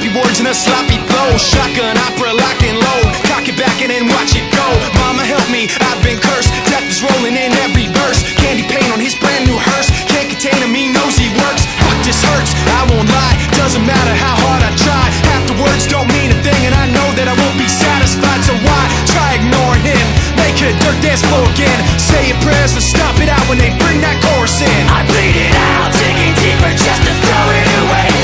words and a sloppy flow. Shotgun opera locking.